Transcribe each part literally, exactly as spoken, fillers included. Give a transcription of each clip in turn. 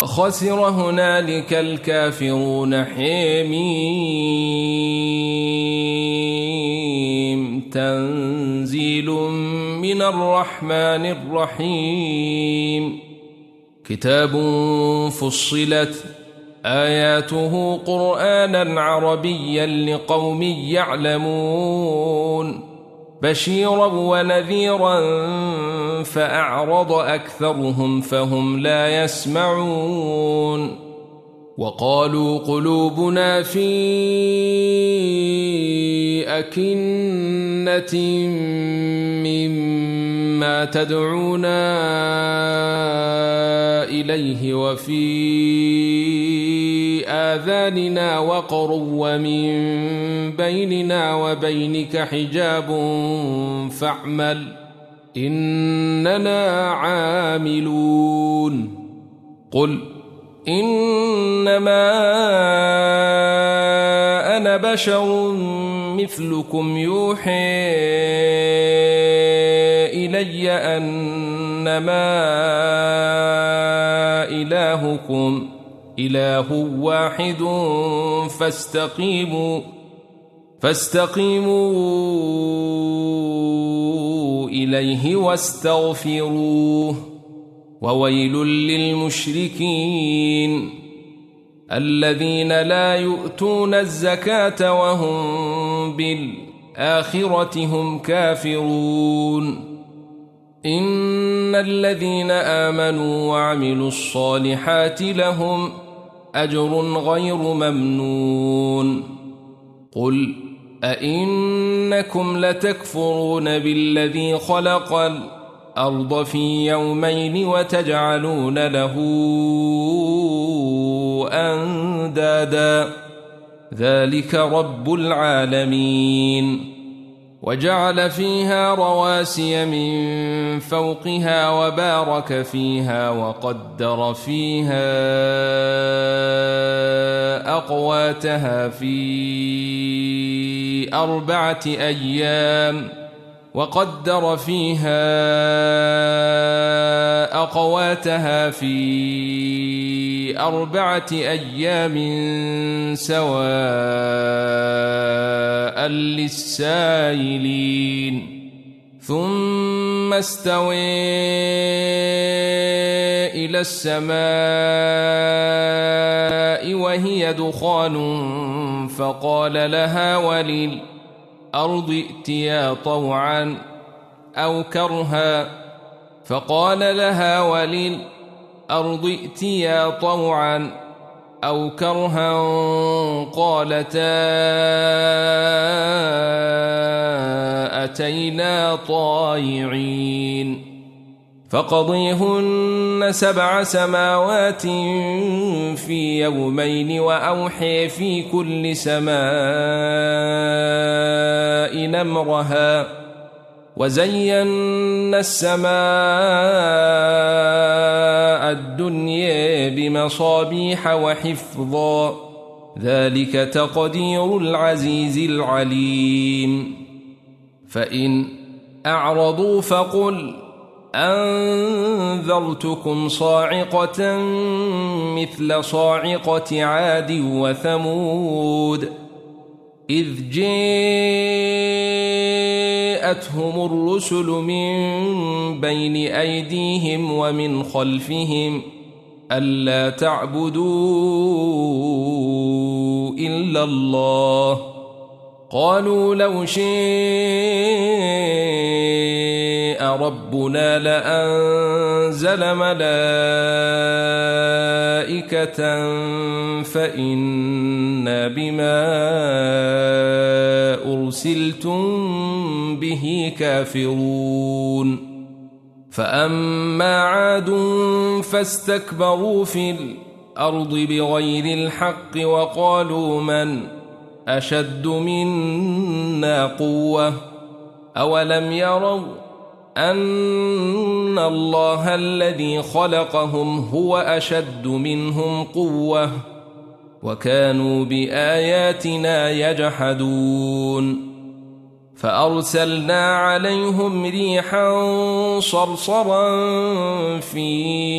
وخسر هنالك الكافرون. حميم تنزيل من الرحمن الرحيم. كتاب فصلت آياته قرآنا عربيا لقوم يعلمون بشيرا ونذيرا فأعرض أكثرهم فهم لا يسمعون. وقالوا قلوبنا في أكنة مما تدعونا إليه وفي آذاننا وقر ومن بيننا وبينك حجاب فاعمل إننا عاملون. قل إنما أنا بشر مثلكم يوحي إلي أنما إلهكم إله واحد فاستقيموا فاستقيموا إليه واستغفروه. وويل للمشركين الذين لا يؤتون الزكاة وهم بالآخرة هم كافرون. إن الذين آمنوا وعملوا الصالحات لهم أجر غير ممنون. قل أئنكم لتكفرون بالذي خلق الأرض في يومين وتجعلون له أندادا ذلك رب العالمين. وجعل فيها رواسي من فوقها وبارك فيها وقدر فيها أقواتها في أربعة أيام وقدر فيها أقواتها في أربعة أيام سواء للسائلين. ثم استوى إلى السماء وهي دخان فقال لها وللأرض ائتيا طوعا أو كرها فقال لها وللأرض ائتيا طوعا أو كرها قالتا أتينا طائعين. فقضيهن سبع سماوات في يومين وأوحي في كل سماء أمرها وزينا السماء الدنيا بمصابيح وحفظا ذلك تقدير العزيز العليم. فإن أعرضوا فقل أنذرتكم صاعقة مثل صاعقة عاد وثمود إذ جاءتهم الرسل من بين أيديهم ومن خلفهم ألا تعبدوا إلا الله قالوا لو شاء ربنا لأنزل ملائكة فإنا بما أرسلتم به كافرون. فأما عاد فاستكبروا في الأرض بغير الحق وقالوا من أشد منا قوة أولم يروا أن الله الذي خلقهم هو أشد منهم قوة وكانوا بآياتنا يجحدون. فأرسلنا عليهم ريحا صرصرا في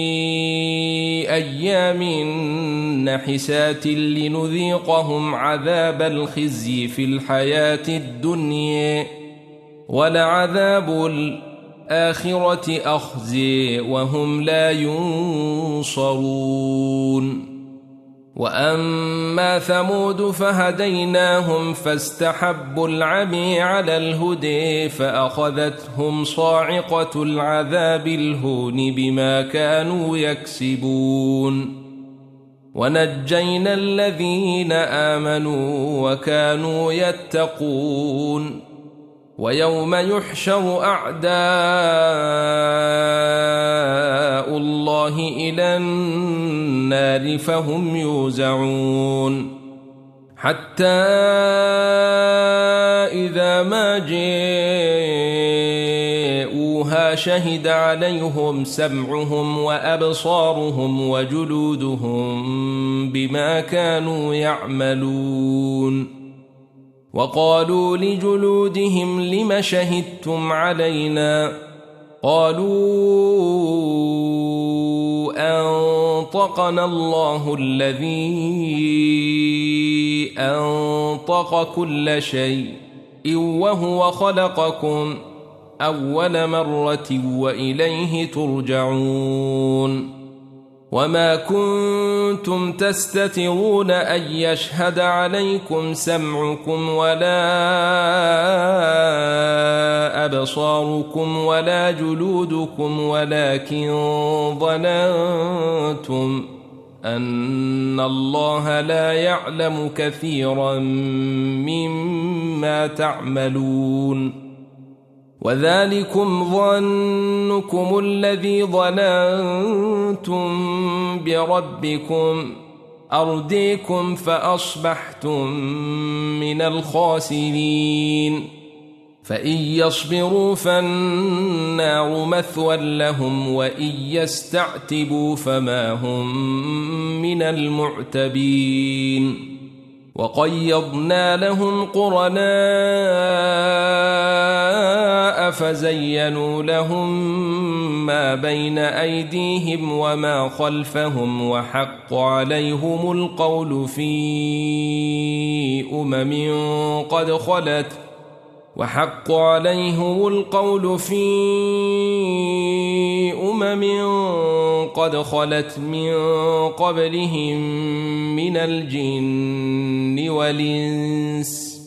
أيام نحسات لنذيقهم عذاب الخزي في الحياة الدنيا ولعذاب الآخرة أخزي وهم لا ينصرون. وأما ثمود فهديناهم فاستحبوا العمي على الهدي فأخذتهم صاعقة العذاب الهون بما كانوا يكسبون. ونجينا الذين آمنوا وكانوا يتقون. ويوم يحشر أعداء الله إلى النار فهم يوزعون حتى إذا ما جاءوها شهد عليهم سمعهم وأبصارهم وجلودهم بما كانوا يعملون. وقالوا لجلودهم لم شهدتم علينا قالوا أنطقنا الله الذي أنطق كل شيء وهو خلقكم أول مرة وإليه ترجعون. وما كنتم تستترون أن يشهد عليكم سمعكم ولا أبصاركم ولا جلودكم ولكن ظننتم أن الله لا يعلم كثيرا مما تعملون. وذلكم ظنكم الذي ظننتم بربكم أرديكم فأصبحتم من الخاسرين. فإن يصبروا فالنار مثوى لهم وإن يستعتبوا فما هم من المعتبين. وقيضنا لهم قرناء فزينوا لهم ما بين أيديهم وما خلفهم وحق عليهم القول في أمم قد خلت وحق عليهم القول في أمم قد خلت من قبلهم من الجن والإنس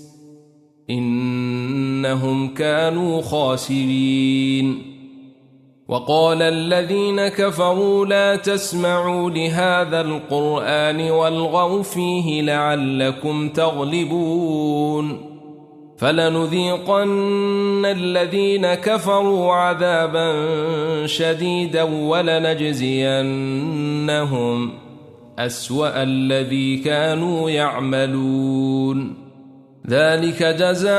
إنهم كانوا خاسرين. وقال الذين كفروا لا تسمعوا لهذا القرآن والغوا فيه لعلكم تغلبون. فلنذيقن الذين كفروا عذابا شديدا ولنجزينهم أسوأ الذي كانوا يعملون. ذلك جزاء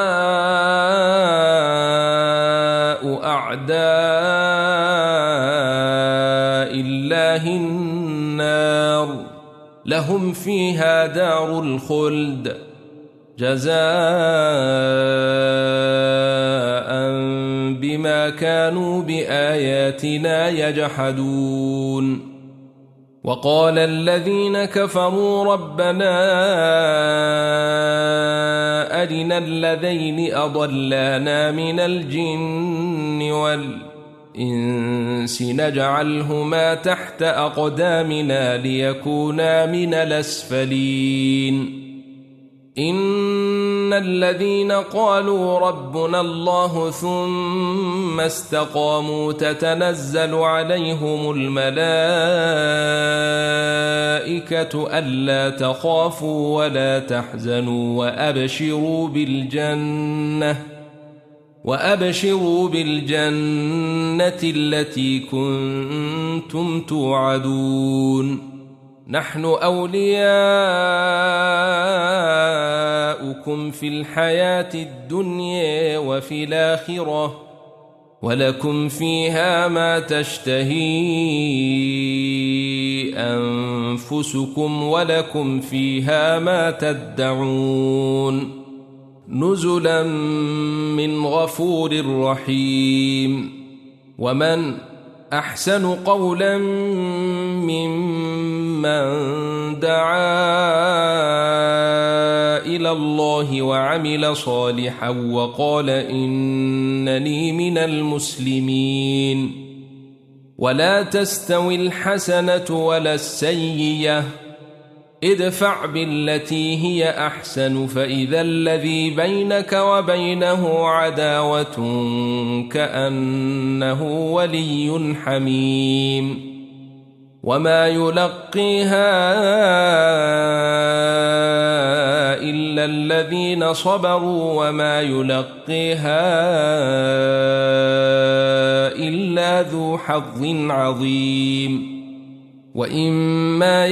أعداء الله النار لهم فيها دار الخلد جزاء بما كانوا بآياتنا يجحدون. وقال الذين كفروا ربنا أرنا الذين أضلانا من الجن والإنس نجعلهما تحت أقدامنا ليكونا من الأسفلين. إن الذين قالوا ربنا الله ثم استقاموا تتنزل عليهم الملائكة ألا تخافوا ولا تحزنوا وأبشروا بالجنة وأبشروا بالجنة التي كنتم توعدون. نحن أولياؤكم في الحياة الدنيا وفي الآخرة ولكم فيها ما تشتهي أنفسكم ولكم فيها ما تدعون. نزلا من غفور رحيم. ومن أحسن قولا ممن دعا إلى الله وعمل صالحا وقال إنني من المسلمين. ولا تستوي الحسنة ولا السيئة، ادفع بالتي هي أحسن فإذا الذي بينك وبينه عداوة كأنه ولي حميم. وما يلقيها إلا الذين صبروا وما يلقيها إلا ذو حظ عظيم. وإما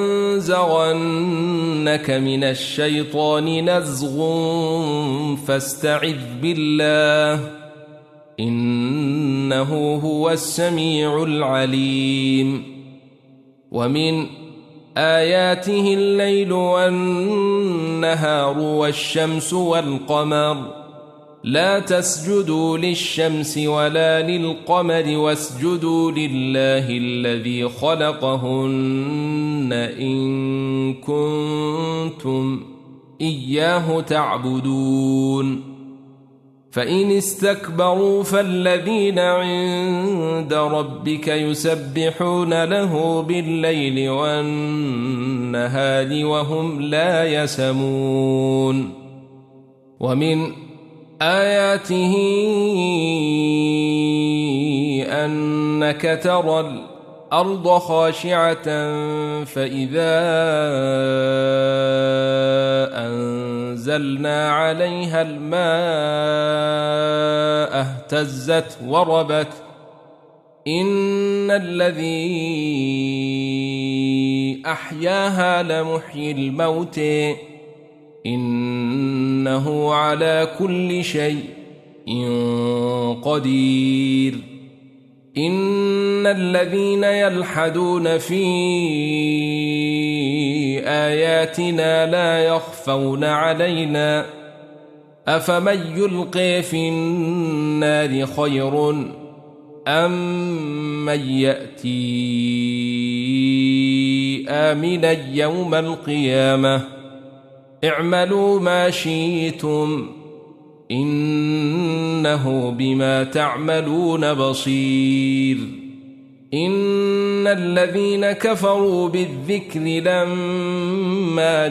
ينزغنك من الشيطان نزغ فاستعذ بالله إنه هو السميع العليم. ومن آياته الليل والنهار والشمس والقمر، لا تسجدوا للشمس ولا للقمر واسجدوا لله الذي خلقهن إن كنتم إياه تعبدون. فإن استكبروا فالذين عند ربك يسبحون له بالليل والنهار وهم لا يسمون. ومن آياته أنك ترى الأرض خاشعة فإذا أنزلنا عليها الماء اهتزت وربت إن الذي أحياها لمحيي الموت إنه على كل شيء قدير. إن الذين يلحدون في آياتنا لا يخفون علينا أفمن يلقي في النار خير أم من يأتي آمنا يوم القيامة اعملوا ما شئتم إنه بما تعملون بصير. إن الذين كفروا بالذكر لما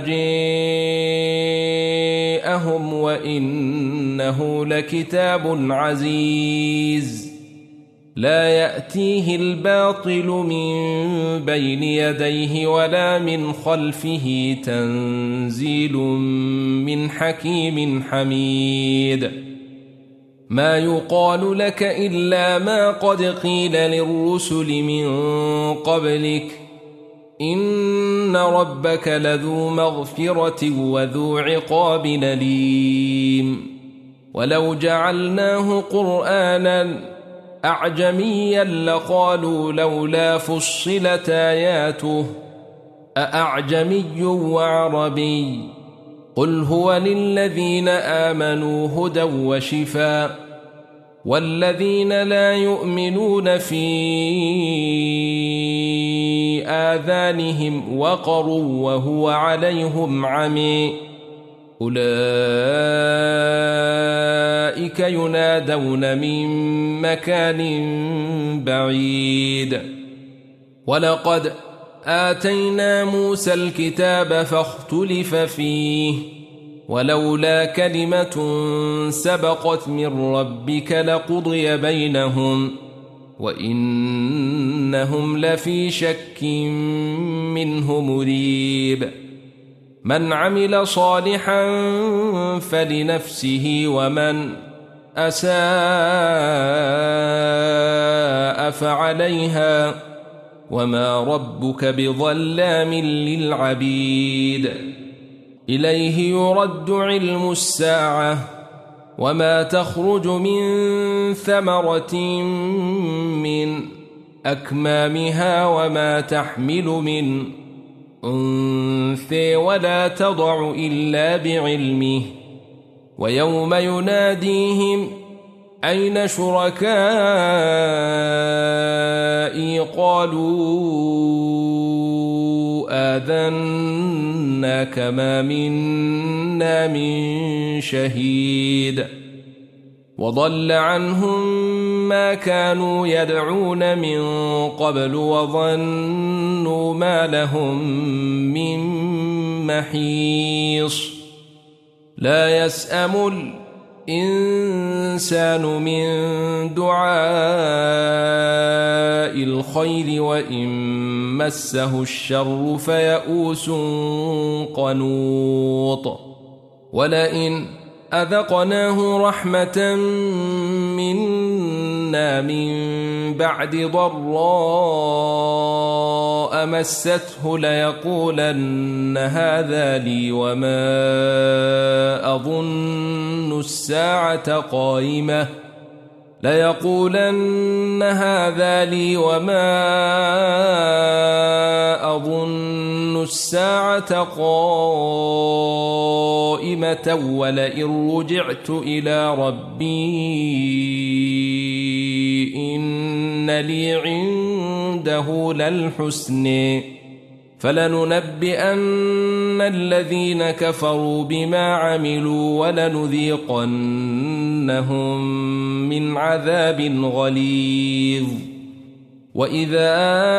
جاءهم وإنه لكتاب عزيز لا يأتيه الباطل من بين يديه ولا من خلفه تنزيل من حكيم حميد. ما يقال لك إلا ما قد قيل للرسل من قبلك إن ربك لذو مغفرة وذو عقاب أليم. ولو جعلناه قرآنا أعجميا لقالوا لولا فصلت آياته أأعجمي وعربي قل هو للذين آمنوا هدى وشفاء والذين لا يؤمنون في آذانهم وقر وهو عليهم عمي أولئك ينادون من مكان بعيد. ولقد آتينا موسى الكتاب فاختلف فيه ولولا كلمة سبقت من ربك لقضي بينهم وإنهم لفي شك منه مريب. من عمل صالحا فلنفسه ومن أساء فعليها وما ربك بظلام للعبيد. إليه يرد علم الساعة وما تخرج من ثمرة من أكمامها وما تحمل من أنثى ولا تضع إلا بعلمه ويوم يناديهم أين شركائي قالوا آذناك ما منا من شهيد وضل عنهم ما كانوا يدعون من قبل وظنوا ما لهم من محيص لا يسأم الإنسان من دعاء الخير وإن مسه الشر فيئوس قنوط ولئن أذقناه رحمة منا من بعد ضراء مسته ليقولن هذا لي وما أظن الساعة قائمة ليقولن هذا لي وما أظن الساعة قائمة ولئن رجعت إلى ربي إن لي عنده للحسن فلننبئن الذين كفروا بما عملوا ولنذيقنهم من عذاب غليظ وإذا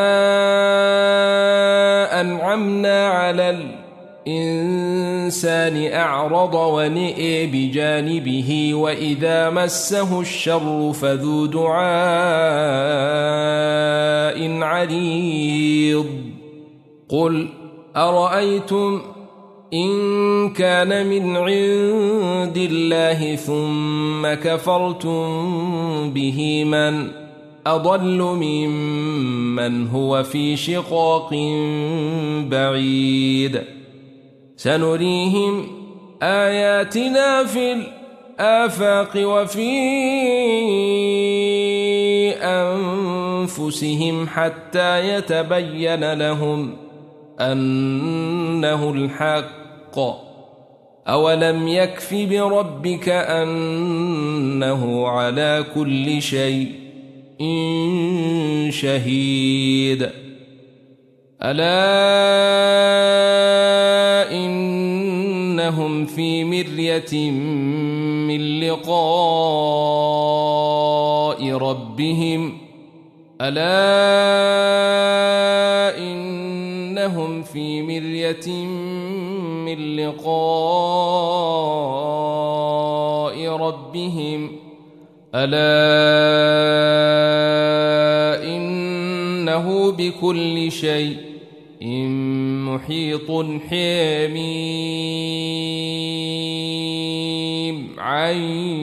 أنعمنا على الإنسان أعرض ونئ بجانبه وإذا مسه الشر فذو دعاء عريض قل أرأيتم إن كان من عند الله ثم كفرتم به من أضل ممن هو في شقاق بعيد سنريهم آياتنا في الآفاق وفي أنفسهم حتى يتبين لهم أنه الحق أولم يكف بربك أنه على كل شيء شهيد ألا إنهم في مرية من لقاء ربهم ألا إنهم في مرية من لقاء ربهم ألا إنه بكل شيء محيط حميم عين